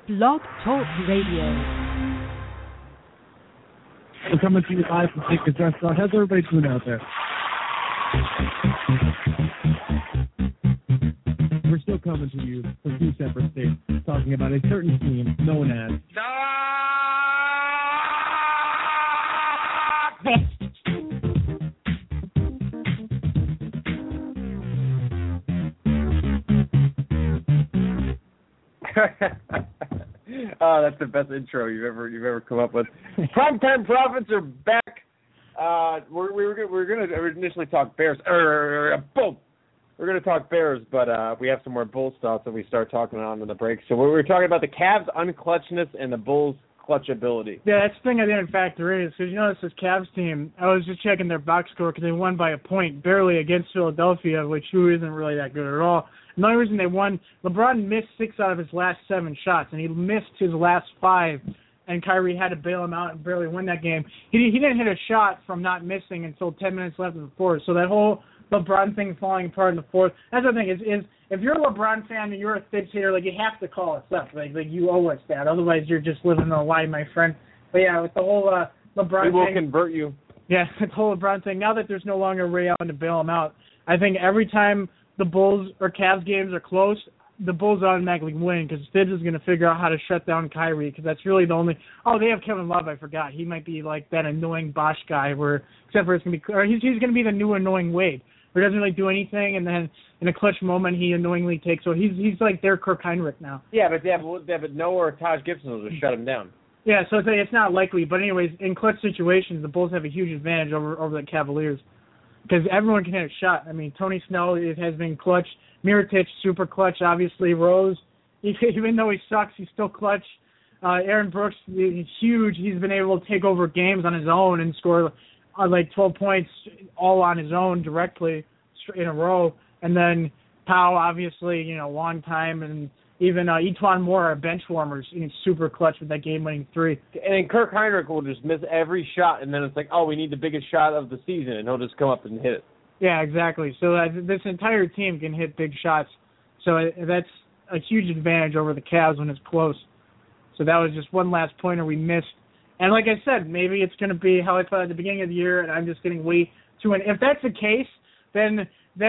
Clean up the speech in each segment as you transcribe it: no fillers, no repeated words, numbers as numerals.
Blog Talk Radio. We're coming to you live from Dickens Restaurant. How's everybody doing out there? We're still coming to you from two separate states, talking about a certain team known as... Oh, that's the best intro you've ever come up with. Primetime Profits are back. We're gonna initially talk Bears. Boom. We're gonna talk Bears, but we have some more Bulls thoughts that we start talking on in the break. So we're talking about the Cavs' unclutchness and the Bulls' clutch ability. Yeah, that's the thing I didn't factor in. Because you notice this Cavs team, I was just checking their box score because they won by a point, barely against Philadelphia, which who isn't really that good at all. And the only reason they won, LeBron missed 6 out of his last 7 shots, and he missed his last 5, and Kyrie had to bail him out and barely win that game. He didn't hit a shot from not missing until 10 minutes left in the fourth. So that whole LeBron thing falling apart in the fourth, that's the thing, is if you're a LeBron fan and you're a Thibs hater, like, you have to call us up. Like you owe us that. Otherwise, you're just living a lie, my friend. But, yeah, with the whole LeBron thing. We will convert you. Yeah, the whole LeBron thing. Now that there's no longer Ray Allen to bail him out, I think every time the Bulls or Cavs games are close, the Bulls automatically win because Thibs is going to figure out how to shut down Kyrie because that's really the only. Oh, they have Kevin Love. I forgot. He might be like that annoying Bosch guy where, except for it's going to be, or he's going to be the new annoying Wade where he doesn't really do anything and then in a clutch moment he annoyingly takes. So he's like their Kirk Heinrich now. Yeah, but Noah or Taj Gibson will just shut him down. Yeah, so it's not likely. But anyways, in clutch situations, the Bulls have a huge advantage over the Cavaliers. Because everyone can hit a shot. I mean, Tony Snell has been clutch. Mirotic, super clutch. Obviously, Rose, even though he sucks, he's still clutch. Aaron Brooks, he's huge. He's been able to take over games on his own and score like 12 points all on his own directly in a row. And then Powell, obviously, long time. And even Etuan Moore, our bench warmers, he's super clutch with that game-winning 3. And then Kirk Heinrich will just miss every shot, and then it's like, oh, we need the biggest shot of the season, and he'll just come up and hit it. Yeah, exactly. So this entire team can hit big shots. So that's a huge advantage over the Cavs when it's close. So that was just one last pointer we missed. And like I said, maybe it's going to be how I thought at the beginning of the year, and I'm just getting way too in. If that's the case, then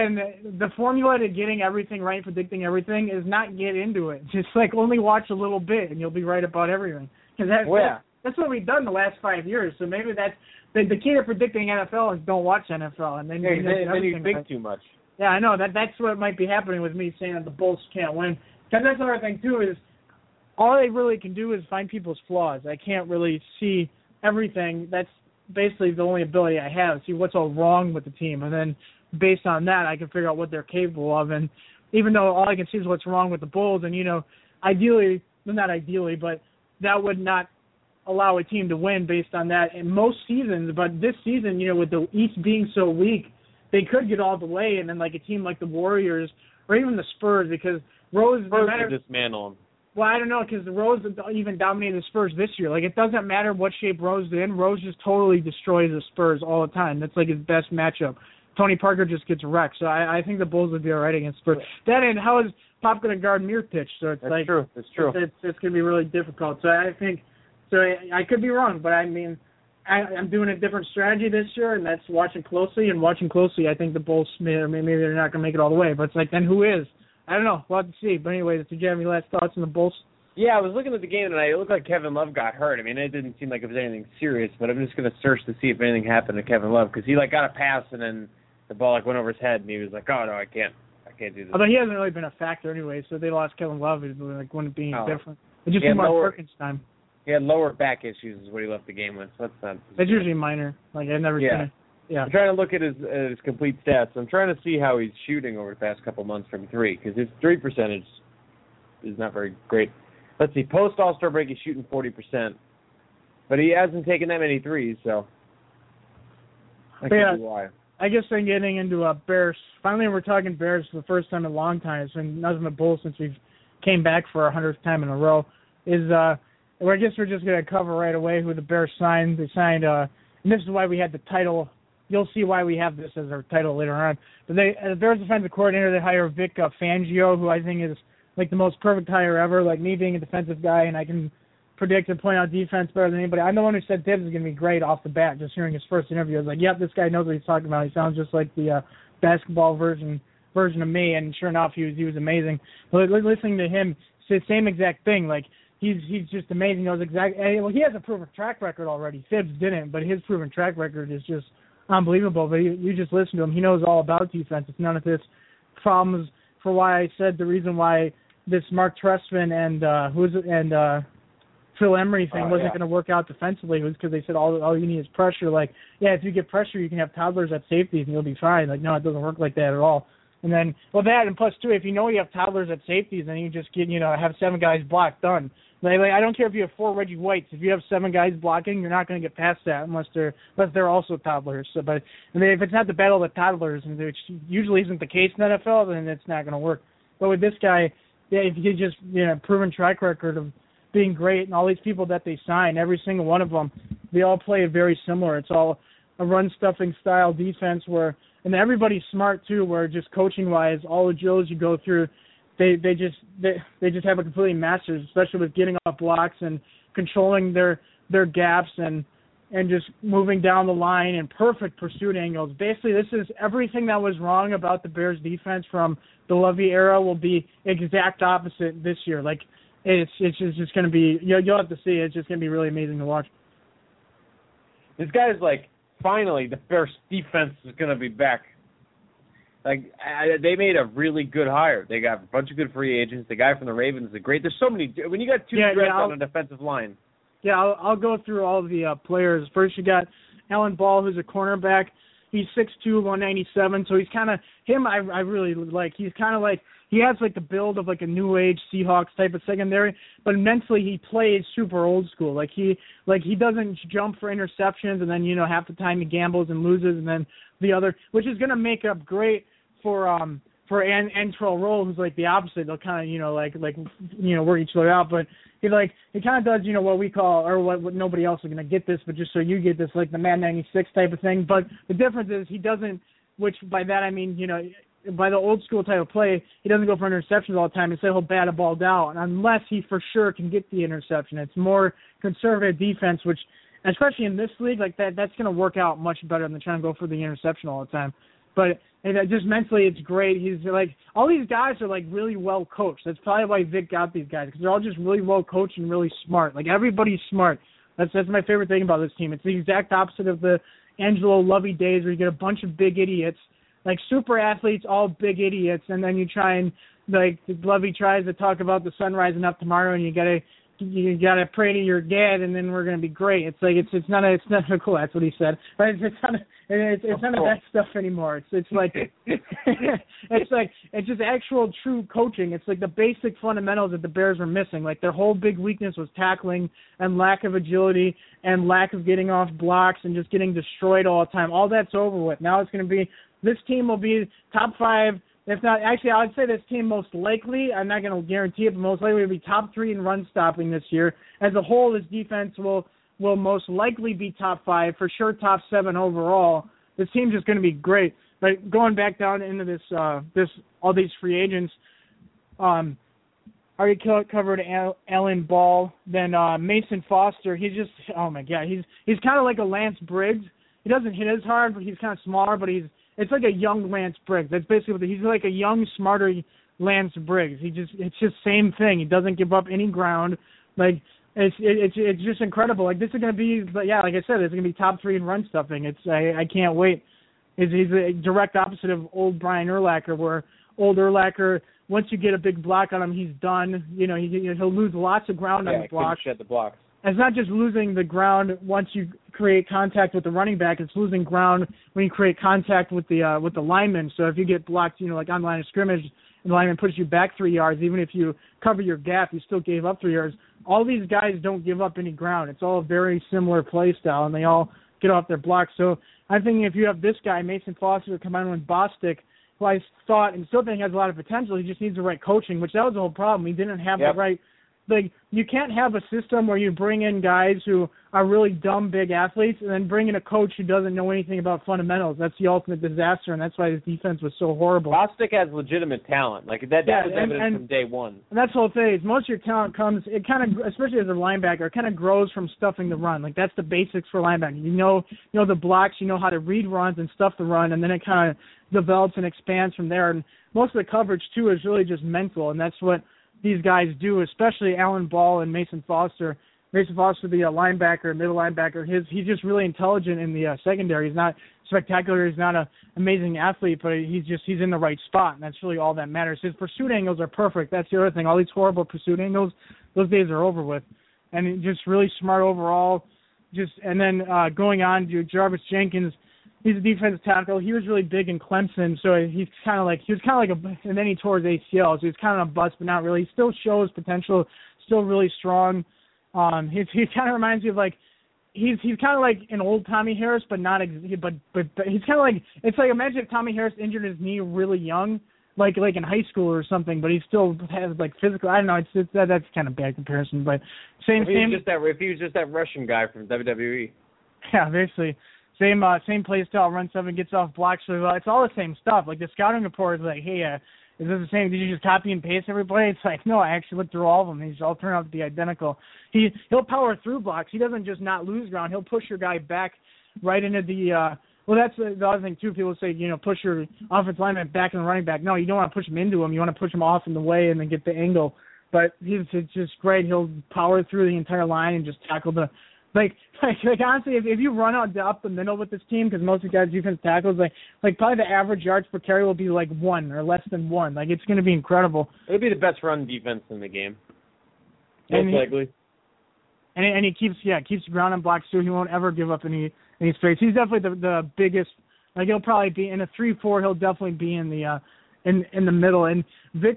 the formula to getting everything right, predicting everything, is not get into it. Just like only watch a little bit, and you'll be right about everything. Because that's what we've done the last 5 years. So maybe that's the key to predicting NFL is don't watch NFL, and then you think right. Too much. Yeah, I know that's what might be happening with me saying that the Bulls can't win. Because that's another thing too is all they really can do is find people's flaws. I can't really see everything. That's basically the only ability I have. See what's all wrong with the team, and then based on that, I can figure out what they're capable of. And even though all I can see is what's wrong with the Bulls, and, ideally, well, not ideally, but that would not allow a team to win based on that in most seasons. But this season, with the East being so weak, they could get all the way, and then like a team like the Warriors or even the Spurs, because Rose would dismantle them. Well, I don't know, because the Rose even dominated the Spurs this year. Like, it doesn't matter what shape Rose is in. Rose just totally destroys the Spurs all the time. That's like his best matchup. Tony Parker just gets wrecked. So I think the Bulls would be all right against Spurs. Then, and how is Pop going to guard Mirotic? So it's That's true. That's true. It's going to be really difficult. So I think, I could be wrong, but I mean, I'm doing a different strategy this year, and that's watching closely. And watching closely, I think the Bulls, maybe they're not going to make it all the way. But it's like, then who is? I don't know. We'll have to see. But anyway, did you have any last thoughts on the Bulls? Yeah, I was looking at the game, and it looked like Kevin Love got hurt. I mean, it didn't seem like it was anything serious, but I'm just going to search to see if anything happened to Kevin Love, because he, got a pass, and then the ball, went over his head, and he was like, oh, no, I can't do this. Although he hasn't really been a factor anyway, so they lost Kevin Love. It wouldn't be any different. It just seemed more Perkins time. He had lower back issues is what he left the game with, so that's not... It's usually minor. I've never seen it. Yeah. I'm trying to look at his complete stats. I'm trying to see how he's shooting over the past couple months from 3, because his 3 percentage is not very great. Let's see, post All-Star break, he's shooting 40%, but he hasn't taken that many threes, so that could be why. I guess then getting into Bears, finally we're talking Bears for the first time in a long time. It's been nothing but Bulls since we've came back for our 100th time in a row. I guess we're just going to cover right away who the Bears signed. They signed, and this is why we had the title. You'll see why we have this as our title later on. But the Bears defensive coordinator, they hire Vic Fangio, who I think is like the most perfect hire ever. Like me being a defensive guy, and I can predict and point out defense better than anybody. I'm the one who said Thibs is going to be great off the bat. Just hearing his first interview, I was like, yep, this guy knows what he's talking about. He sounds just like the basketball version of me. And sure enough, he was amazing. But listening to him say the same exact thing, like he's just amazing. He knows exactly. Well, he has a proven track record already. Thibs didn't, but his proven track record is just unbelievable. But you just listen to him. He knows all about defense. It's none of this problems. For why I said the reason why this Mark Trestman and Phil Emery thing wasn't going to work out defensively was because they said all you need is pressure. Like, yeah, if you get pressure, you can have toddlers at safeties and you'll be fine. Like, no, it doesn't work like that at all. And then, well, that and plus, too, if you know you have toddlers at safeties, then you just get, have 7 guys blocked, done. Like, I don't care if you have 4 Reggie Whites. If you have 7 guys blocking, you're not going to get past that unless they're also toddlers. So, but if it's not the battle of the toddlers, which usually isn't the case in the NFL, then it's not going to work. But with this guy, yeah, if you just proven track record of being great, and all these people that they sign, every single one of them, they all play very similar. It's all a run-stuffing style defense and everybody's smart too, where just coaching-wise, all the drills you go through, they just have a completely mastered, especially with getting off blocks and controlling their gaps and just moving down the line and perfect pursuit angles. Basically, this is everything that was wrong about the Bears defense from the Lovie era will be exact opposite this year. Like, it's just going to be, you'll have to see. It's just going to be really amazing to watch. This guy's like, finally, the Bears defense is going to be back. Like, they made a really good hire. They got a bunch of good free agents. The guy from the Ravens is great. There's so many. When you got 2 threats on a defensive line. Yeah, I'll go through all the players. First, you got Alan Ball, who's a cornerback. He's 6'2", 197. So he's kind of him. I really like. He's kind of like. He has like the build of like a new age Seahawks type of secondary, but mentally he plays super old school. Like he doesn't jump for interceptions, and then half the time he gambles and loses, and then the other, which is going to make up great for Antrell Roll, who's like the opposite. They'll kind of work each other out, but he kind of does what we call, or what nobody else is going to get this, but just so you get this, like the Mad 96 type of thing. But the difference is he doesn't, which by that I mean by the old school type of play, he doesn't go for interceptions all the time. Instead, he'll bat a ball down unless he for sure can get the interception. It's more conservative defense, which, especially in this league, like that's going to work out much better than trying to go for the interception all the time. But just mentally, it's great. He's like, all these guys are like really well coached. That's probably why Vic got these guys, because they're all just really well coached and really smart. Like, everybody's smart. That's my favorite thing about this team. It's the exact opposite of the Angelo Lovie days, where you get a bunch of big idiots. Like, super athletes, all big idiots, and then you try and, like, Lovie tries to talk about the sun rising up tomorrow, and you gotta pray to your dad, and then we're gonna be great. It's like it's not cool. That's what he said. But it's none of that stuff anymore. It's like it's just actual true coaching. It's like the basic fundamentals that the Bears were missing. Like, their whole big weakness was tackling and lack of agility and lack of getting off blocks and just getting destroyed all the time. All that's over with. Now it's gonna be. This team will be top 5, if not, actually, I would say this team most likely, I'm not going to guarantee it, but most likely will be top 3 in run stopping this year. As a whole, this defense will most likely be top 5, for sure top 7 overall. This team's just going to be great. But going back down into this all these free agents, already covered Alan Ball, then Mason Foster. He's just, oh my God, he's kind of like a Lance Briggs. He doesn't hit as hard, but he's kind of smaller, but it's like a young Lance Briggs. That's basically what he's like, a young, smarter Lance Briggs. It's just same thing. He doesn't give up any ground. Like, it's just incredible. Like, this is gonna be, but yeah, like I said, it's gonna be top 3 in run stuffing. I can't wait. He's a direct opposite of old Brian Urlacher, where old Urlacher, once you get a big block on him, he's done. He'll lose lots of ground on the block. Shed the blocks. It's not just losing the ground once you create contact with the running back. It's losing ground when you create contact with the lineman. So if you get blocked, like on line of scrimmage, and the lineman pushes you back 3 yards, even if you cover your gap, you still gave up 3 yards. All these guys don't give up any ground. It's all a very similar play style, and they all get off their blocks. So I think if you have this guy, Mason Foster, come on with Bostic, who I thought and still think has a lot of potential, he just needs the right coaching, which that was the whole problem. He didn't have the right like you can't have a system where you bring in guys who are really dumb big athletes and then bring in a coach who doesn't know anything about fundamentals. That's the ultimate disaster, and that's why his defense was so horrible. Bostic has legitimate talent. Like that was evident from day one. And that's the whole thing. Is most of your talent comes, it kind of, especially as a linebacker, it kind of grows from stuffing the run. Like that's the basics for linebacker. You know the blocks, you know how to read runs and stuff the run, and then it kind of develops and expands from there. And most of the coverage too is really just mental, and that's what these guys do, especially Alan Ball and Mason Foster. Mason Foster, the linebacker, middle linebacker, he's just really intelligent in the secondary. He's not spectacular. He's not an amazing athlete, but he's in the right spot, and that's really all that matters. His pursuit angles are perfect. That's the other thing. All these horrible pursuit angles, those days are over with. And just really smart overall. And then going on to Jarvis Jenkins, he's a defensive tackle. He was really big in Clemson, so and then he tore his ACL, so he's kind of a bust, but not really. He still shows potential, still really strong. He kind of reminds me of he's kind of like an old Tommy Harris, but not but he's kind of like, it's like, imagine if Tommy Harris injured his knee really young, like in high school or something, but he still has physical. I don't know. That's kind of bad comparison, but same. If he was just that Russian guy from WWE. Yeah, basically. Same play style, run 7, gets off blocks. So it's all the same stuff. Like the scouting report is like, hey, is this the same? Did you just copy and paste everybody? It's like, no, I actually looked through all of them. These all turn out to be identical. He'll power through blocks. He doesn't just not lose ground. He'll push your guy back right into the well, that's the other thing too. People say, push your offensive lineman back in the running back. No, you don't want to push him into him. You want to push him off in the way and then get the angle. But it's just great. He'll power through the entire line and just tackle the. Like honestly, if you run up the middle with this team, because most of the guys defense tackles, like probably the average yards per carry will be 1 or less than 1. Like it's going to be incredible. It'll be the best run defense in the game, most likely. And he keeps the ground on blocks too. He won't ever give up any space. He's definitely the biggest. Like he'll probably be in a 3-4. He'll definitely be in the in the middle. And Vic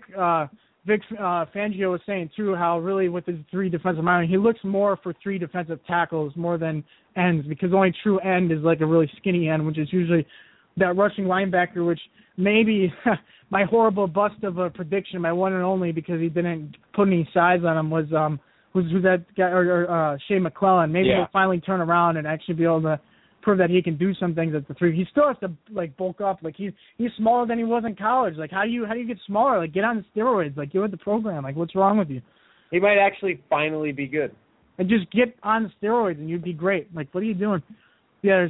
Fangio was saying too how really with his 3 defensive linemen, he looks more for 3 defensive tackles more than ends, because the only true end is a really skinny end, which is usually that rushing linebacker, which maybe my horrible bust of a prediction, my one and only, because he didn't put any size on him, was that guy or Shea McClellan. Maybe he'll finally turn around and actually be able to prove that he can do some things at the 3. He still has to bulk up. He's smaller than he was in college. How do you get smaller? Get on steroids. Get with the program. What's wrong with you? He might actually finally be good. And just get on steroids and you'd be great. What are you doing? Yeah, there's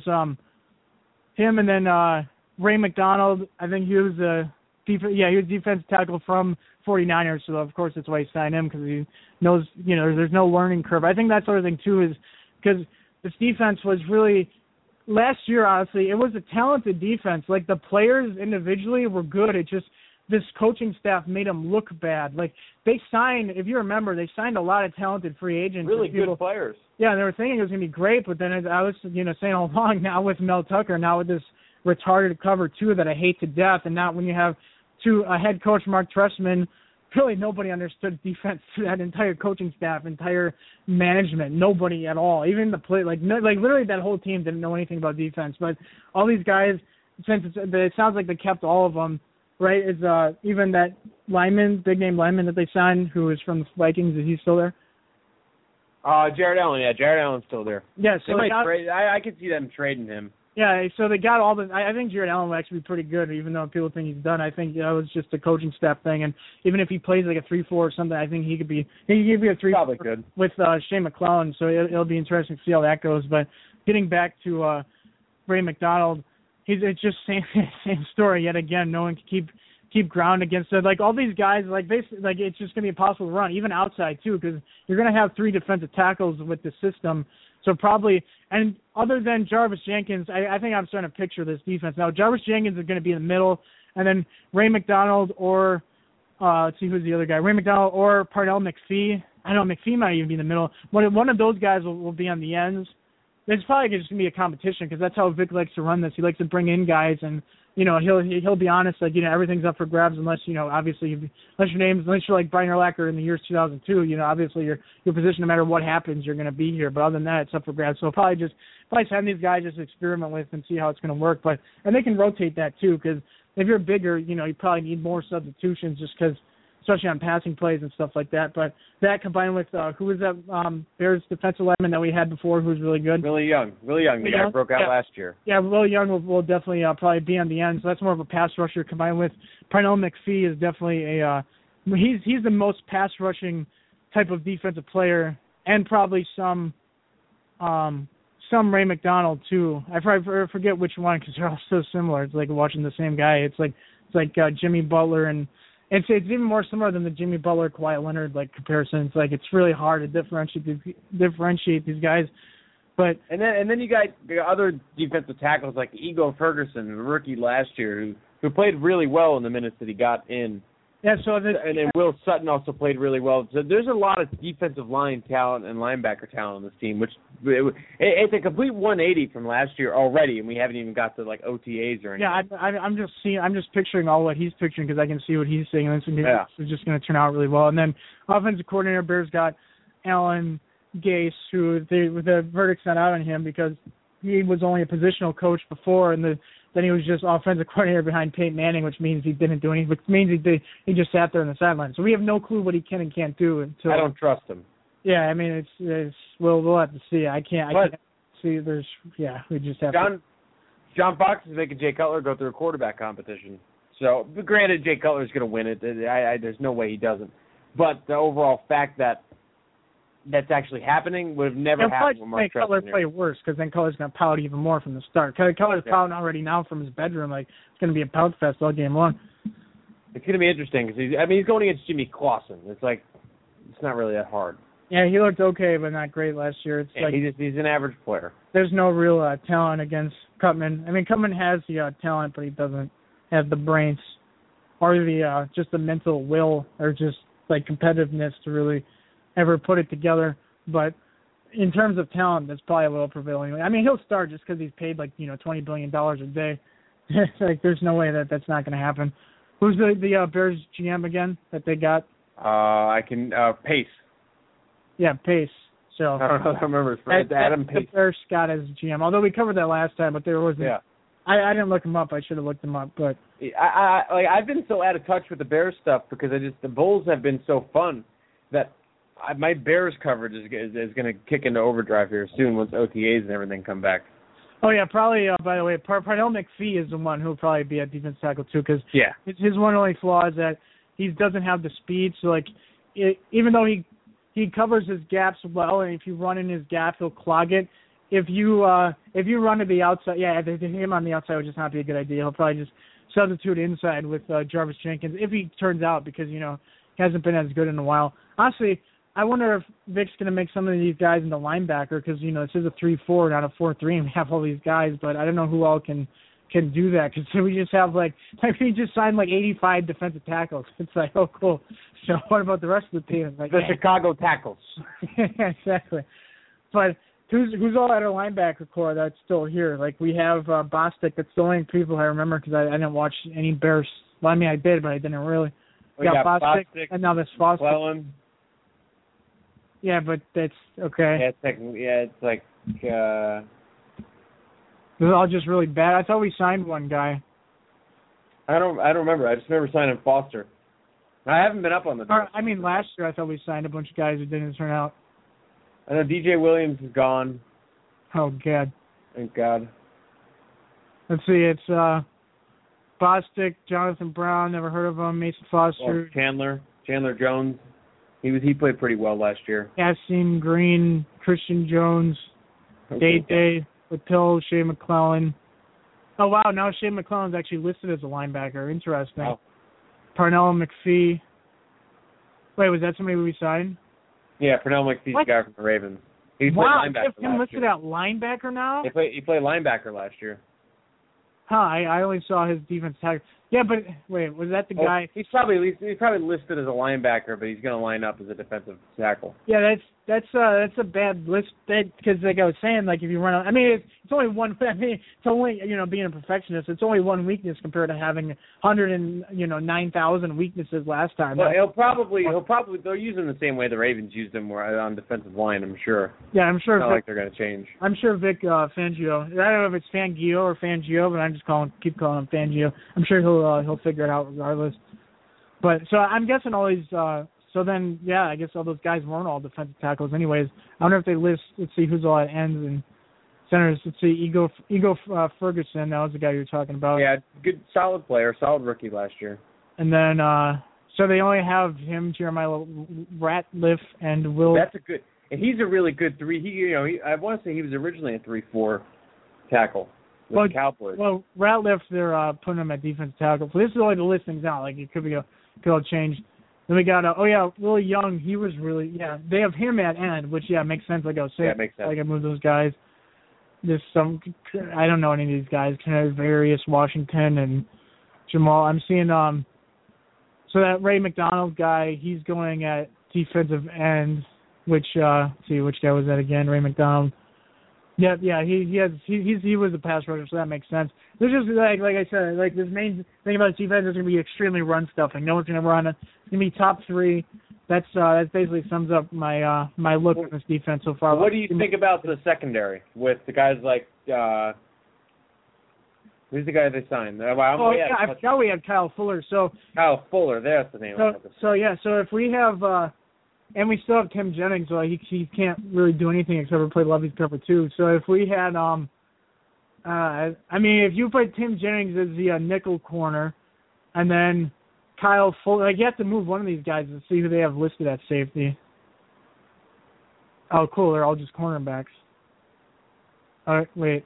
him and then Ray McDonald. I think he was he was defensive tackle from 49ers, so of course that's why he signed him, because he knows there's no learning curve. I think that's the other thing too, is because this defense was really. Last year, honestly, it was a talented defense. The players individually were good. It just this coaching staff made them look bad. They signed, if you remember, they signed a lot of talented free agents. Really good players. Yeah, they were thinking it was going to be great, but then I was saying all along, now with Mel Tucker, now with this retarded cover 2 that I hate to death, and now when you have a head coach, Mark Trestman, really nobody understood defense to that entire coaching staff, entire management, nobody at all. Even the play, literally that whole team didn't know anything about defense. But all these guys, since it sounds like they kept all of them, right? Is even that lineman, big name lineman that they signed, who is from the Vikings, is he still there? Jared Allen, yeah, Jared Allen's still there. Yeah, so I could see them trading him. Yeah, so they got all the. I think Jared Allen will actually be pretty good, even though people think he's done. I think that was just a coaching staff thing, and even if he plays a 3-4 or something, I think he could be a 3 probably good with Shea McClellan. So it'll be interesting to see how that goes. But getting back to Ray McDonald, it's just same story yet again. No one can keep ground against it. All these guys, basically, it's just gonna be impossible to run, even outside too, because you're gonna have 3 defensive tackles with the system. So probably, and other than Jarvis Jenkins, I think I'm starting to picture this defense now. Jarvis Jenkins is going to be in the middle, and then Ray McDonald or let's see who's the other guy, Ray McDonald or Parnell McPhee. I don't know, McPhee might even be in the middle. One of those guys will be on the ends. It's probably just going to be a competition, because that's how Vic likes to run this. He likes to bring in guys, and he'll be honest, everything's up for grabs unless obviously unless you're like Brian Urlacher in the years 2002, obviously your position, no matter what happens, you're going to be here. But other than that, it's up for grabs. So probably have these guys just experiment with and see how it's going to work. And they can rotate that too, because if you're bigger, you probably need more substitutions, just because especially on passing plays and stuff like that. But that combined with who was that Bears defensive lineman that we had before who was really good? Really young. The guy broke out last year. Yeah, Willie Young will definitely probably be on the end. So that's more of a pass rusher combined with Parnell McPhee is definitely he's the most pass rushing type of defensive player, and probably some Ray McDonald too. I forget which one because they're all so similar. It's like watching the same guy. It's like Jimmy Butler, and it's even more similar than the Jimmy Butler Kawhi Leonard like comparison. It's like it's really hard to differentiate these guys. But and then you got other defensive tackles like Ego Ferguson, the rookie last year, who played really well in the minutes that he got in. Yeah, and then Will Sutton also played really well. So there's a lot of defensive line talent and linebacker talent on this team, which it's a complete 180 from last year already, and we haven't even got to like OTAs or anything. Yeah, I'm just picturing all what he's picturing because I can see what he's saying, and it's just going to turn out really well. And then offensive coordinator Bears got Alan Gase, who the verdict's not out on him because he was only a positional coach before, and then he was just offensive coordinator behind Peyton Manning, which means he didn't do anything, which means he just sat there on the sideline. So we have no clue what he can and can't do until. I don't trust him. Yeah, I mean we'll have to see. I can't see. We just have to. John Fox is making Jay Cutler go through a quarterback competition. So, but granted, Jay Cutler's going to win it. There's no way he doesn't. But the overall fact that that's actually happening would have never happened with Mark Cutler play worse because then Cutler's going to pout even more from the start. Cutler's pouting already now from his bedroom. Like it's going to be a pout fest all game long. It's going to be interesting because he's going against Jimmy Clausen. It's like it's not really that hard. Yeah, he looked okay, but not great last year. It's like he's an average player. There's no real talent against Cutman. I mean, Cutman has the talent, but he doesn't have the brains or the just the mental will or just like competitiveness to really ever put it together. But in terms of talent, that's probably a little prevailing. I mean, he'll start just because he's paid like $20 billion a day. Like, there's no way that's not going to happen. Who's the Bears GM again that they got? Pace. Yeah, Pace. So I don't remember his friend. Adam Pace. Bears Scott as GM. Although we covered that last time, but there wasn't. Yeah. I didn't look him up. I should have looked him up, but I've been so out of touch with the Bears stuff because the Bulls have been so fun that my Bears coverage is going to kick into overdrive here soon once OTAs and everything come back. Oh yeah, probably. By the way, Parnell McPhee is the one who'll probably be at defense tackle too, because his one only flaw is that he doesn't have the speed. So like, even though he covers his gaps well, and if you run in his gap, he'll clog it. If you run to the outside, him on the outside would just not be a good idea. He'll probably just substitute inside with Jarvis Jenkins if he turns out, because he hasn't been as good in a while. Honestly, I wonder if Vic's going to make some of these guys into linebacker because, this is a 3-4, not a 4-3, and we have all these guys, but I don't know who all can do that because we just have, we just signed, 85 defensive tackles. It's like, oh, cool. So what about the rest of the team? The Chicago tackles. Yeah, exactly. But who's all at our linebacker core that's still here? We have Bostic. That's the only people I remember because I didn't watch any Bears. Well, I mean, I did, but I didn't really. We got Bostic, and now this Foster. McClellan. Yeah, but that's okay. It's like this is all just really bad. I thought we signed one guy. I don't remember. I just remember signing Foster. I haven't been up on the. Last year I thought we signed a bunch of guys who didn't turn out. I know DJ Williams is gone. Oh God. Thank God. Let's see. It's Bostic, Jonathan Brown. Never heard of him. Mason Foster. Chandler Jones. He played pretty well last year. Yassine Green, Christian Jones, Day Patil, Shea McClellan. Oh wow! Now Shea McClellan's actually listed as a linebacker. Interesting. Oh. Parnell McPhee. Wait, was that somebody we signed? Yeah, Parnell McPhee's the guy from the Ravens. He played linebacker last year. Him listed at linebacker now? He played linebacker last year. Huh, I only saw his defense tag. Yeah, but wait, was that the guy? He's probably listed as a linebacker, but he's going to line up as a defensive tackle. Yeah, that's a bad list. Because like I was saying, if you run, it's only one. It's only being a perfectionist. It's only one weakness compared to having 9,000 weaknesses last time. Well, he'll probably they'll use him the same way the Ravens used him on defensive line. I'm sure. Yeah, I'm sure. It's not like they're going to change. I'm sure Vic Fangio. I don't know if it's Fangio or Fangio, but I'm just keep calling him Fangio. I'm sure he'll figure it out regardless. But so I'm guessing all these. So then, yeah, I guess all those guys weren't all defensive tackles, anyways. I wonder if they list. Let's see who's all at ends and centers. Let's see, Ego Ferguson. That was the guy you were talking about. Yeah, good, solid player, solid rookie last year. And then, so they only have him, Jeremiah Ratliff, and Will. That's a good, and he's a really good three. I want to say he was originally a 3-4 tackle with the Cowboys. Well, Ratliff, they're putting him at defensive tackle. So this is only the listings out. Like it could all change. Then we got, Willie Young. He was really, they have him at end, which makes sense. Like I was saying, makes sense. Like I moved those guys. There's I don't know any of these guys. Various Washington and Jamal. I'm seeing so that Ray McDonald guy, he's going at defensive end, which see which guy was that again? Ray McDonald. Yeah, he was a pass rusher, so that makes sense. There's just like I said, like this main thing about this defense is going to be extremely run stuffing. No one's going to run it. It's going to be top three. That basically sums up my my look at this defense so far. What do you think about the secondary with the guys like who's the guy they signed? I forgot we had Kyle Fuller. So Kyle Fuller, that's the name. So if we have and we still have Tim Jennings, so he can't really do anything except for play Lovey's cover too. So if we had if you put Tim Jennings as the nickel corner, and then Kyle Fuller, you have to move one of these guys to see who they have listed at safety. Oh, cool, they're all just cornerbacks. All right, wait.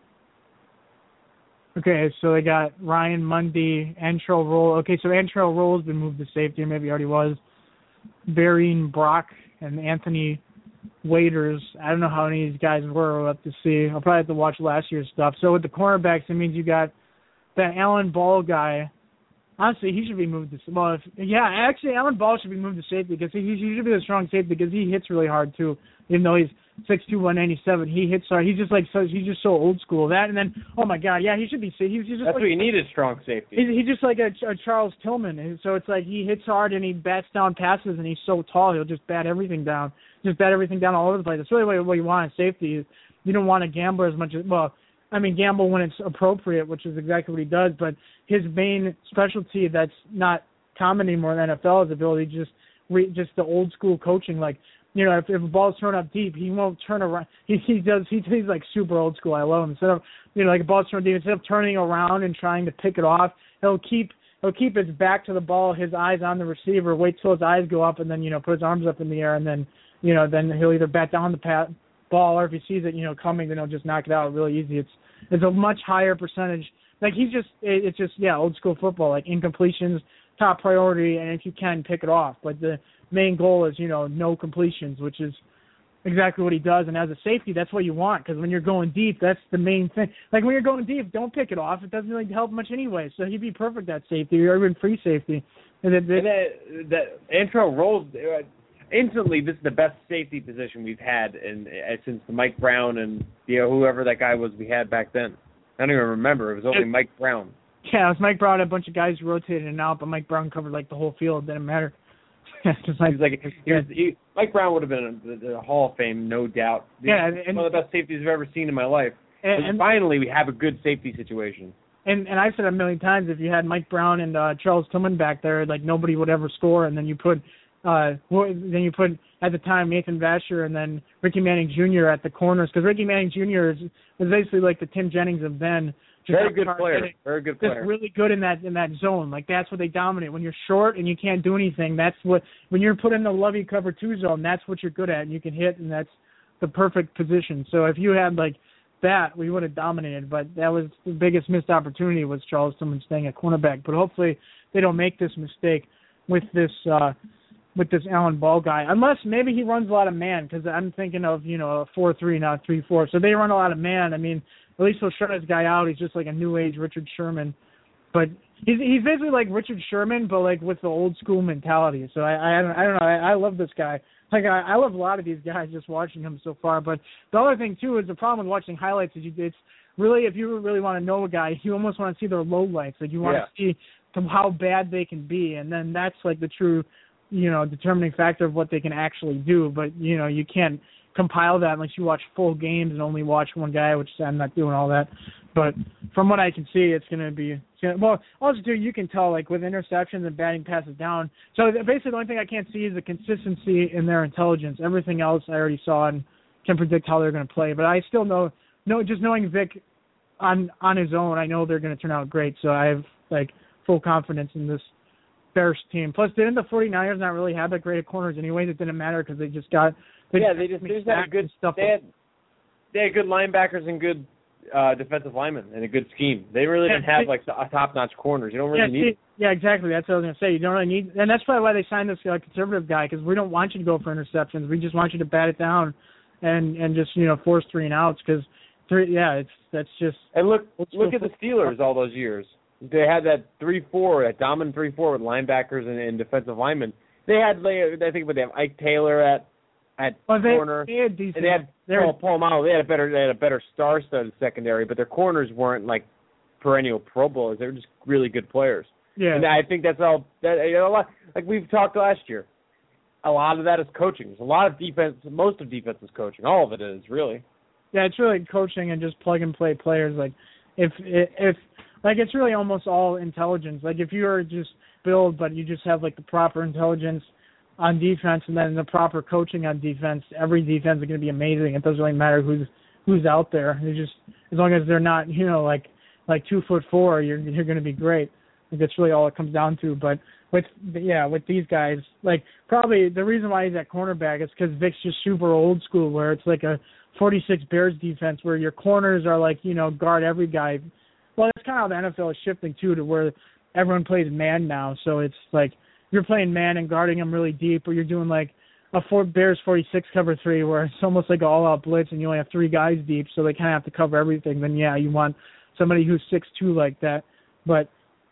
Okay, so they got Ryan Mundy, Antrell Roll. Okay, so Antrell Roll has been moved to safety, or maybe he already was. Barryn Brock and Anthony Waiters. I don't know how many of these guys were. We'll have to see. I'll probably have to watch last year's stuff. So with the cornerbacks, it means you got that Alan Ball guy. Honestly, he should be moved to actually, Alan Ball should be moved to safety because he should be a strong safety because he hits really hard too. Even though he's 6'2", 197, he hits hard. He's just he's so old school. That and then oh my god, yeah, he should be. He's just that's what you need is strong safety. He's just like a Charles Tillman. And so it's like he hits hard and he bats down passes and he's so tall he'll just bat everything down. All over the place. That's really what you want in safety. You don't want to gamble as much as gamble when it's appropriate, which is exactly what he does. But his main specialty that's not common anymore in the NFL is ability to just the old school coaching. Like, if a ball's thrown up deep, he won't turn around. He's like super old school. I love him. Instead of like a ball's thrown deep, instead of turning around and trying to pick it off, he'll keep his back to the ball, his eyes on the receiver, wait till his eyes go up, and then put his arms up in the air, and then then he'll either bat down the ball, or if he sees it coming, then he'll just knock it out really easy. It's a much higher percentage. Like it's just old school football. Like incompletions, top priority, and if you can, pick it off. But the main goal is no completions, which is exactly what he does. And as a safety, that's what you want, because when you're going deep, that's the main thing. Like when you're going deep, don't pick it off. It doesn't really help much anyway. So he'd be perfect at safety or even free safety. And that Antrell Rolls. Instantly, this is the best safety position we've had since Mike Brown and whoever that guy was we had back then. I don't even remember. It was only Mike Brown. Yeah, it was Mike Brown. A bunch of guys rotated in and out, but Mike Brown covered the whole field. It didn't matter. Mike Brown would have been the Hall of Fame, no doubt. Yeah, and one of the best safeties I've ever seen in my life. And finally, we have a good safety situation. And I've said it a million times. If you had Mike Brown and Charles Tillman back there, nobody would ever score. And then you put at the time Nathan Vasher and then Ricky Manning Jr. at the corners, because Ricky Manning Jr. was basically like the Tim Jennings of then. Very good player. Just really good in that zone. Like that's what they dominate. When you're short and you can't do anything, when you're put in the Lovey cover 2 zone, that's what you're good at, and you can hit, and that's the perfect position. So if you had that, we would have dominated. But that was the biggest missed opportunity, was Charles Tillman staying at cornerback. But hopefully they don't make this mistake with this Alan Ball guy, unless maybe he runs a lot of man, because I'm thinking of a 4-3, not 3-4. So they run a lot of man. I mean, at least he'll shut his guy out. He's just like a new age Richard Sherman, but he's basically like Richard Sherman, but with the old school mentality. So I don't know. I love this guy. I love a lot of these guys just watching him so far. But the other thing too is the problem with watching highlights is it's really, if you really want to know a guy, you almost want to see their lowlights. You want to see how bad they can be, and then that's the true determining factor of what they can actually do. But, you can't compile that unless you watch full games and only watch one guy, which I'm not doing all that. But from what I can see, it's going to be well. Also, too, you can tell like with interceptions and batting passes down. So basically, the only thing I can't see is the consistency in their intelligence. Everything else I already saw and can predict how they're going to play. But I still know just knowing Vic on his own, I know they're going to turn out great. So I have like full confidence in this Bears team. Plus, didn't the 49ers not really have that great at corners anyways? It didn't matter because they just got they just had good stuff. They had good linebackers and good defensive linemen and a good scheme. They really didn't have like top-notch corners. You don't really need. Yeah, exactly. That's what I was going to say. You don't really need, and that's probably why they signed this conservative guy, because we don't want you to go for interceptions. We just want you to bat it down and just force 3 and outs because that's just. And look at the Steelers all those years. They had that 3-4, that dominant 3-4 with linebackers and defensive linemen. They had, I think, they have Ike Taylor at corner. They had decent. And they had Paul Malo. They had a better star-studded secondary, but their corners weren't like perennial Pro Bowlers. They were just really good players. Yeah. And I think that's all. A lot, like we've talked last year. A lot of that is coaching. There's a lot of defense. Most of defense is coaching. All of it is really. Yeah, it's really coaching and just plug and play players. Like if like it's really almost all intelligence. Like if you are just build, but you just have like the proper intelligence on defense and then the proper coaching on defense, every defense is going to be amazing. It doesn't really matter who's out there. It's just as long as they're not, like 2'4", you're going to be great. Like that's really all it comes down to. But with these guys, like probably the reason why he's at cornerback is because Vic's just super old school, where it's like a 46 Bears defense where your corners are like guard every guy. Well, that's kind of how the NFL is shifting too, to where everyone plays man now. So it's like you're playing man and guarding them really deep, or you're doing like a Bears 46 cover 3 where it's almost like an all-out blitz and you only have 3 guys deep, so they kind of have to cover everything. Then, you want somebody who's 6'2" like that. But,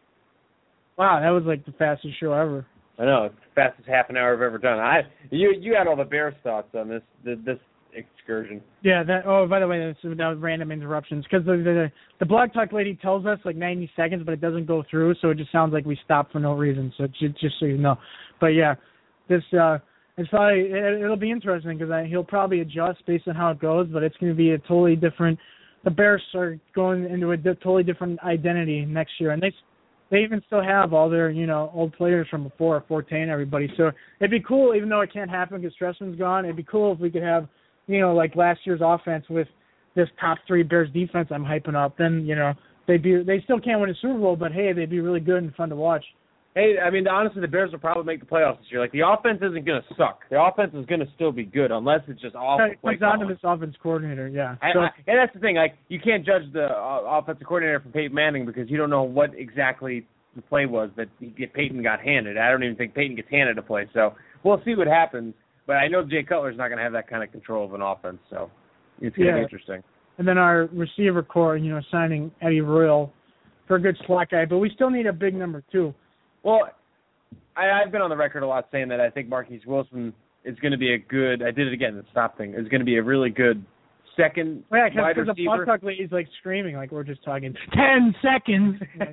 wow, that was like the fastest show ever. I know. It's the fastest half an hour I've ever done. You had all the Bears thoughts on this excursion. Yeah, by the way, that was random interruptions, because the Blog Talk lady tells us like 90 seconds, but it doesn't go through, so it just sounds like we stopped for no reason, so just so you know. But yeah, this it's probably, it'll be interesting because he'll probably adjust based on how it goes, but it's going to be a totally different, the Bears are going into a totally different identity next year, and they even still have all their, old players from before, Forte and everybody, so it'd be cool, even though it can't happen because Stressman's gone, it'd be cool if we could have like last year's offense with this top 3 Bears defense I'm hyping up. Then, they still can't win a Super Bowl, but hey, they'd be really good and fun to watch. Hey, I mean, honestly, the Bears will probably make the playoffs this year. Like, the offense isn't going to suck. The offense is going to still be good unless it's just awful. It comes down to this offense coordinator, yeah. And that's the thing. Like, you can't judge the offensive coordinator from Peyton Manning because you don't know what exactly the play was that Peyton got handed. I don't even think Peyton gets handed a play. So we'll see what happens. But I know Jay Cutler's not going to have that kind of control of an offense, so it's going to be interesting. And then our receiver core, signing Eddie Royal for a good slot guy, but we still need a big number 2. Well, I've been on the record a lot saying that I think Marquise Wilson is going to be a good, I did it again, the stop thing, is going to be a really good second wide receiver. Because the Blog Talk lady's like screaming like we're just talking 10 seconds.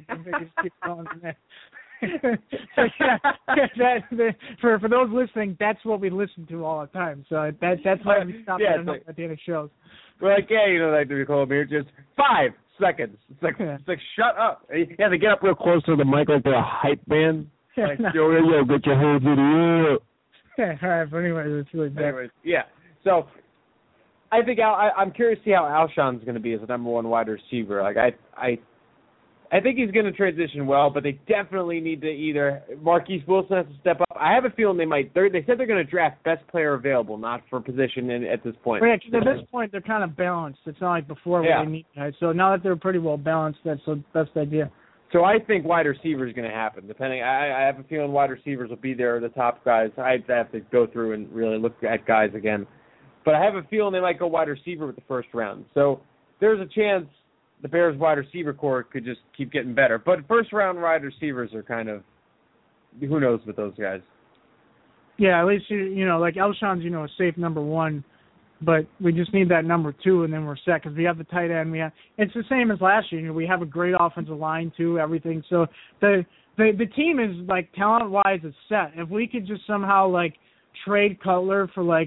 For those listening, that's what we listen to all the time. So that's why we stop at the end of shows. We're like, like the call here, just 5 seconds. It's like shut up. You have to get up real close to the mic like they're a hype band. Like, yo, get your hands in the air. All right, but anyways, it's really bad. So I think I'm curious to see how Alshon's going to be as a number 1 wide receiver. Like I think he's going to transition well, but they definitely need to either Marquise Wilson has to step up. I have a feeling they might. They said they're going to draft best player available, not for position at this point. Yeah, because at this point they're kind of balanced. It's not like before where they need guys. So now that they're pretty well balanced, that's the best idea. So I think wide receiver is going to happen. I have a feeling wide receivers will be there, the top guys. I have to go through and really look at guys again, but I have a feeling they might go wide receiver with the first round. So there's a chance the Bears wide receiver core could just keep getting better. But first round wide receivers are kind of, who knows with those guys. Yeah, at least, like Alshon's, a safe number 1, but we just need that number 2 and then we're set because we have the tight end. It's the same as last year. We have a great offensive line too, everything. So the team is like talent-wise is set. If we could just somehow like trade Cutler for like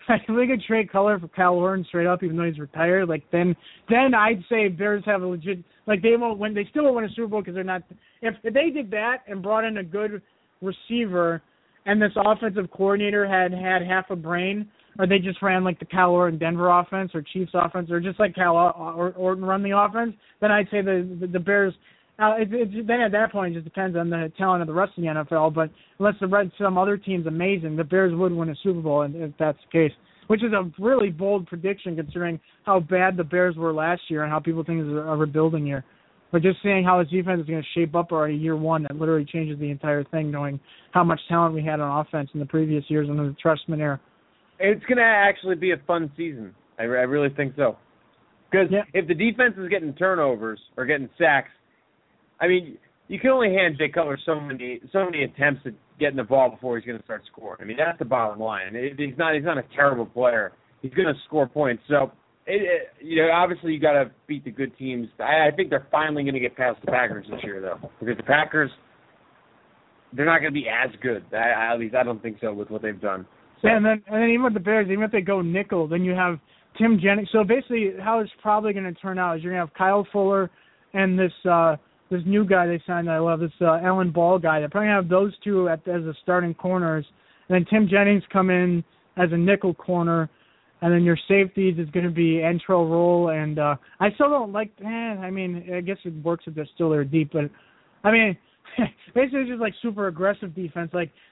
if we could trade Color for Kyle Orton straight up, even though he's retired, like then I'd say Bears have a legit, like they won't win. They still won't win a Super Bowl because they're not. If they did that and brought in a good receiver, and this offensive coordinator had half a brain, or they just ran like the Kyle Orton Denver offense or Chiefs offense, or just like Kyle Orton run the offense, then I'd say the Bears. Then at that point, it just depends on the talent of the rest of the NFL. But unless some other team's amazing, the Bears would win a Super Bowl, if that's the case. Which is a really bold prediction considering how bad the Bears were last year and how people think it's a rebuilding year. But just seeing how his defense is going to shape up already year one, that literally changes the entire thing, knowing how much talent we had on offense in the previous years under the Trustman era. It's going to actually be a fun season. I really think so. Because if the defense is getting turnovers or getting sacks, I mean, you can only hand Jay Cutler so many attempts at getting the ball before he's going to start scoring. I mean, that's the bottom line. He's not a terrible player. He's going to score points. So, obviously you got to beat the good teams. I think they're finally going to get past the Packers this year, though, because the Packers, they're not going to be as good. At least I don't think so with what they've done. So. Yeah, and then even with the Bears, even if they go nickel, then you have Tim Jennings. So basically, how it's probably going to turn out is you're going to have Kyle Fuller and this new guy they signed that I love, this Alan Ball guy. They're probably going to have those two as the starting corners. And then Tim Jennings come in as a nickel corner. And then your safeties is going to be Antrell Roll. And I still don't like, I mean, I guess it works if they're still there deep. But, I mean, basically it's just like super aggressive defense.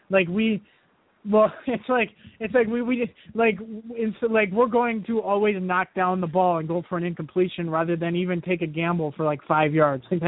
We're going to always knock down the ball and go for an incompletion rather than even take a gamble for like 5 yards. It's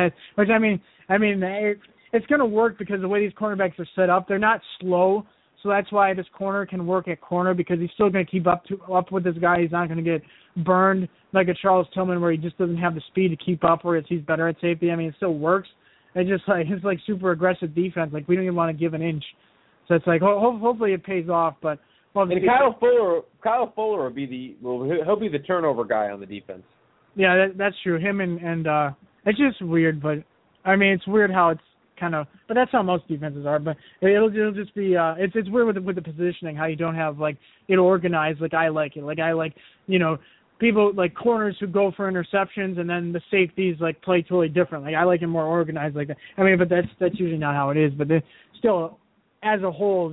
going to work because the way these cornerbacks are set up, they're not slow, so that's why this corner can work at corner because he's still going to keep up with this guy. He's not going to get burned like a Charles Tillman where he just doesn't have the speed to keep up, whereas he's better at safety. I mean, it still works. It's just like it's like super aggressive defense. Like we don't even want to give an inch. So it's like hopefully it pays off, but and Kyle Fuller will be he'll be the turnover guy on the defense. Yeah, that's true. Him and it's just weird, but I mean it's weird how it's kind of, but that's how most defenses are. But it'll just be it's weird with the positioning how you don't have like it organized like I like it. Like I like people like corners who go for interceptions and then the safeties like play totally different. Like I like it more organized like that. I mean, but that's usually not how it is. But still. As a whole,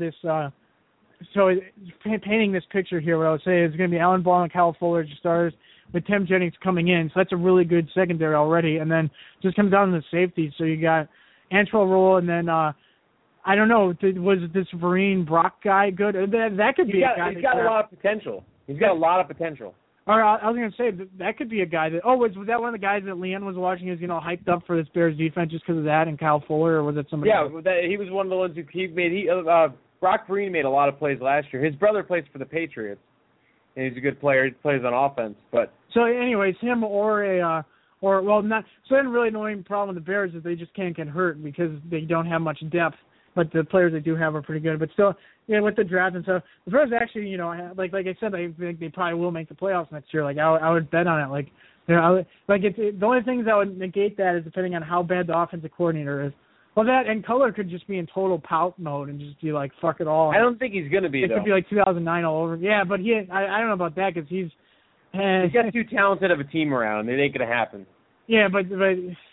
painting this picture here, what I would say is going to be Alan Ball and Kyle Fuller as starters with Tim Jennings coming in. So that's a really good secondary already. And then just comes down to the safety. So you got Antrell Roll and then, I don't know, was this Vereen Brock guy good? That could be a guy. He's got a lot of potential. He's got a lot of potential. Or I was going to say, that could be a guy that, was that one of the guys that Leanne was watching who's, hyped up for this Bears defense just because of that and Kyle Fuller, or was it somebody else? He was one of the ones who Brock Vereen made a lot of plays last year. His brother plays for the Patriots, and he's a good player. He plays on offense. But so anyways, him or not. So then really the only problem with the Bears is they just can't get hurt because they don't have much depth. But the players they do have are pretty good. But still, with the draft and stuff, the Bears actually, like I said, I think they probably will make the playoffs next year. Like I would bet on it. The only things that would negate that is depending on how bad the offensive coordinator is. Well, that and Color could just be in total pout mode and just be like, fuck it all. I don't think he's going to be, It could be like 2009 all over. Yeah, but I don't know about that because he's got too talented of a team around. It ain't going to happen. Yeah, but he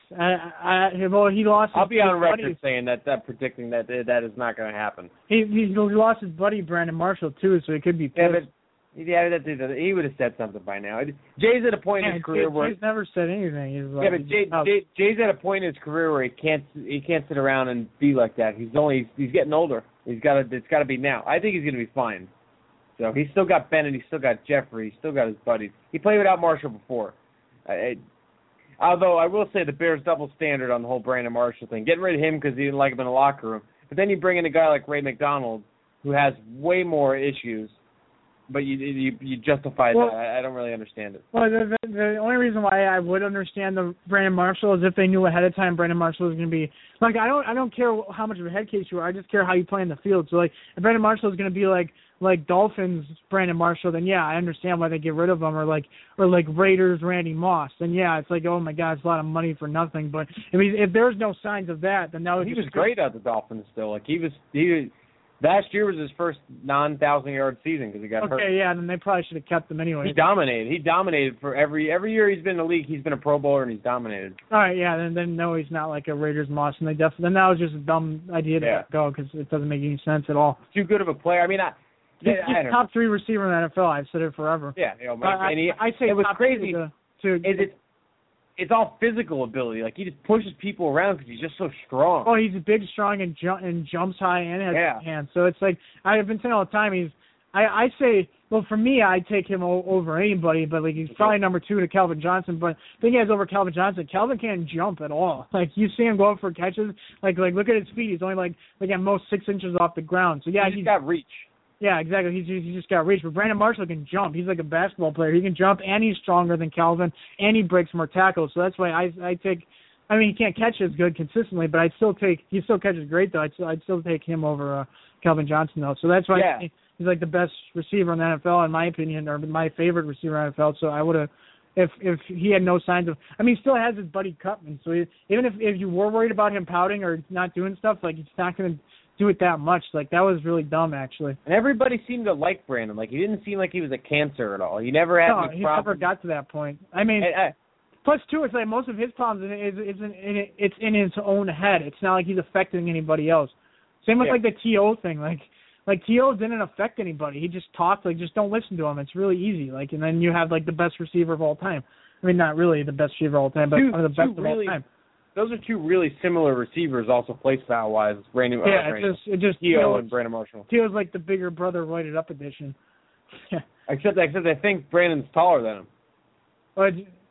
lost. I'll be on record saying that predicting that is not going to happen. He lost his buddy Brandon Marshall too, so he could be pissed. He would have said something by now. Jay's at a point in his career where Jay's never said anything. He's like, Jay's at a point in his career where he can't sit around and be like that. He's getting older. It's got to be now. I think he's going to be fine. So he's still got Bennett. He's still got Jeffrey. He's still got his buddies. He played without Marshall before. Although I will say the Bears double standard on the whole Brandon Marshall thing. Getting rid of him because he didn't like him in the locker room. But then you bring in a guy like Ray McDonald who has way more issues. But you justify that. I don't really understand it. Well, the only reason why I would understand the Brandon Marshall is if they knew ahead of time Brandon Marshall was going to be like I don't care how much of a head case you are. I just care how you play in the field. So like if Brandon Marshall is going to be like Dolphins Brandon Marshall, then yeah, I understand why they get rid of him. Or like Raiders Randy Moss, then yeah, it's like oh my God, it's a lot of money for nothing. But if there's no signs of that, then that would he was great at the Dolphins still. Like he Last year was his first non-1,000-yard season because he got hurt. Okay, yeah, and then they probably should have kept him anyway. He dominated for every year he's been in the league. He's been a Pro Bowler and he's dominated. All right, yeah, then no, he's not like a Raiders moss, and then that was just a dumb idea to let go because it doesn't make any sense at all. Too good of a player. I mean, he's top 3 receiver in the NFL. I've said it forever. Yeah, I say it was top crazy. It's all physical ability. Like, he just pushes people around because he's just so strong. Oh, he's big, strong, and jumps high and has hands. So it's like I've been saying all the time. I say, well, for me, I'd take him over anybody, but like he's probably number 2 to Calvin Johnson. But the thing is, over Calvin Johnson, Calvin can't jump at all. Like you see him go up for catches, like look at his feet. He's only like at most 6 inches off the ground. So yeah, he's got reach. Yeah, exactly. He's just got reach. But Brandon Marshall can jump. He's like a basketball player. He can jump, and he's stronger than Calvin, and he breaks more tackles. So that's why I take. I mean, he can't catch as good consistently, but he still catches great though. I'd still take him over Calvin Johnson though. So that's why he's like the best receiver in the NFL in my opinion, or my favorite receiver in the NFL. So I would have. If he had no signs of, I mean, he still has his buddy Cutman. So even if you were worried about him pouting or not doing stuff, like he's not going to do it that much. Like that was really dumb, actually. And everybody seemed to like Brandon. Like he didn't seem like he was a cancer at all. He never had any problems. No, he never got to that point. I mean, plus too, it's like most of his problems it's in his own head. It's not like he's affecting anybody else. Same with like the T.O. thing. Like T.O. didn't affect anybody. He just talked. Like just don't listen to him. It's really easy. Like and then you have like the best receiver of all time. I mean, not really the best receiver of all time, but one of the best of all time. Those are 2 really similar receivers, also play style wise. Brandon, it just T.O. and Brandon Marshall. T.O.'s like the bigger brother roided up edition. except I think Brandon's taller than him. But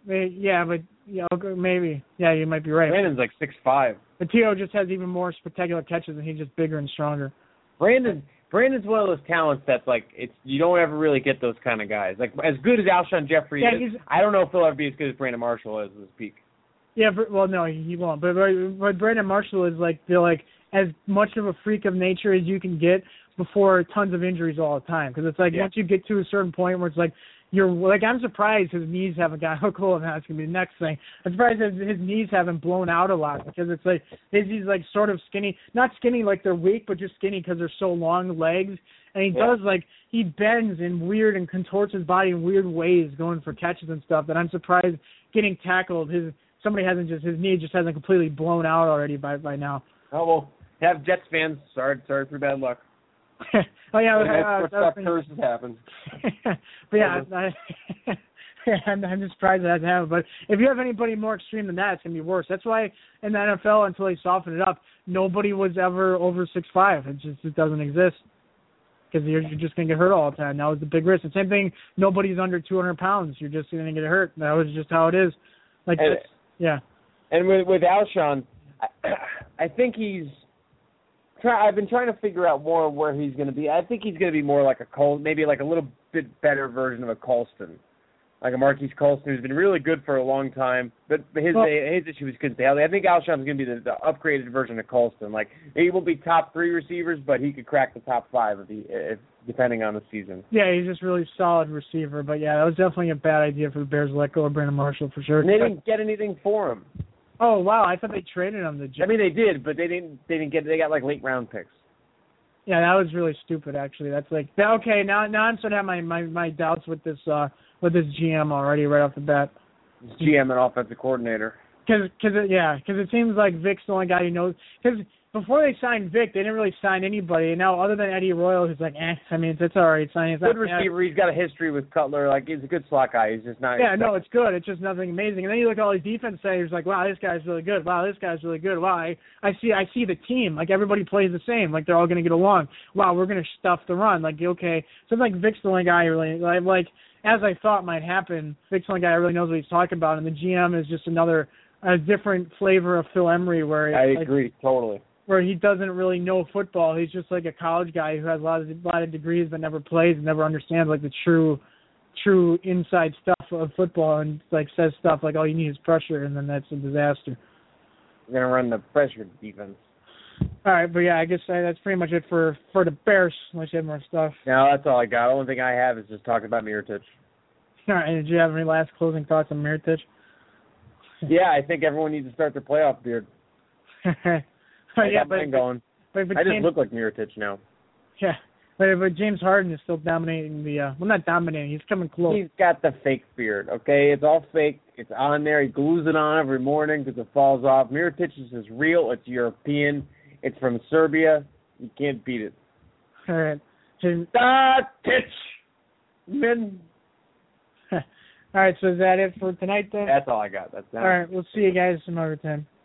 maybe. Yeah, you might be right. Brandon's like 6'5". But T.O. just has even more spectacular catches, and he's just bigger and stronger. Brandon's one of those talents that's like you don't ever really get those kind of guys. Like as good as Alshon Jeffrey is, I don't know if he'll ever be as good as Brandon Marshall is at his peak. Yeah, well, no, he won't. But Brandon Marshall is like as much of a freak of nature as you can get before tons of injuries all the time. Because it's like once you get to a certain point where it's like you're like I'm surprised his knees haven't got how cool, and that's gonna be the next thing. I'm surprised his knees haven't blown out a lot because it's like he's like sort of skinny, not skinny like they're weak, but just skinny because they're so long legs. And he does like he bends in weird and contorts his body in weird ways going for catches and stuff. That I'm surprised getting tackled his knee just hasn't completely blown out already by now. Oh well, have Jets fans. Sorry for bad luck. Oh yeah, curses happen. But yeah, I'm just surprised that hasn't happened. But if you have anybody more extreme than that, it's gonna be worse. That's why in the NFL, until they soften it up, nobody was ever over 6'5". It doesn't exist because you're just gonna get hurt all the time. That was the big risk. The same thing. Nobody's under 200 pounds. You're just gonna get hurt. That was just how it is. Like yeah. And with Alshon, I think I've been trying to figure out more where he's going to be. I think he's going to be more like maybe like a little bit better version of a Colston, like a Marquise Colston, who's been really good for a long time. But his issue was couldn't stay healthy. I think Alshon's going to be the upgraded version of Colston. Like he won't be top 3 receivers, but he could crack the top 5 depending on the season. Yeah, he's just really solid receiver. But yeah, that was definitely a bad idea for the Bears to let go of Brandon Marshall for sure. And they didn't get anything for him. Oh wow, I thought they traded him to Jets. I mean they did, but they got like late round picks. Yeah, that was really stupid actually. That's like okay, now I'm starting to have my doubts with this GM already right off the bat. GM and offensive coordinator. Because it seems like Vic's the only guy who knows. Because before they signed Vic, they didn't really sign anybody. And now, other than Eddie Royal, who's like, I mean, it's all right signing. Good receiver. He's got a history with Cutler. Like, he's a good slot guy. He's just not. Yeah, no, it's good. It's just nothing amazing. And then you look at all these defense players, like, wow, this guy's really good. Wow, this guy's really good. Wow, I see the team. Like, everybody plays the same. Like, they're all going to get along. Wow, we're going to stuff the run. Like, okay. So it's like Vic's the only guy who really, like, as I thought might happen, Vic's the only guy who really knows what he's talking about. And the GM is just a different flavor of Phil Emery where I agree totally. Where he doesn't really know football. He's just like a college guy who has a lot of degrees but never plays and never understands like the true inside stuff of football and like says stuff like all you need is pressure and then that's a disaster. We're gonna run the pressure defense. All right, but yeah, I guess that's pretty much it for the Bears. Unless you have more stuff. No, that's all I got. The only thing I have is just talking about Mirotić. All right, and did you have any last closing thoughts on Mirotić? Yeah, I think everyone needs to start their playoff beard. I just look like Mirotić now. Yeah. But James Harden is still dominating not dominating. He's coming close. He's got the fake beard, okay? It's all fake. It's on there. He glues it on every morning because it falls off. Mirotić is real. It's European. It's from Serbia. You can't beat it. All right. Men. All right, so is that it for tonight then? That's all I got. That's all right, we'll see you guys some other time.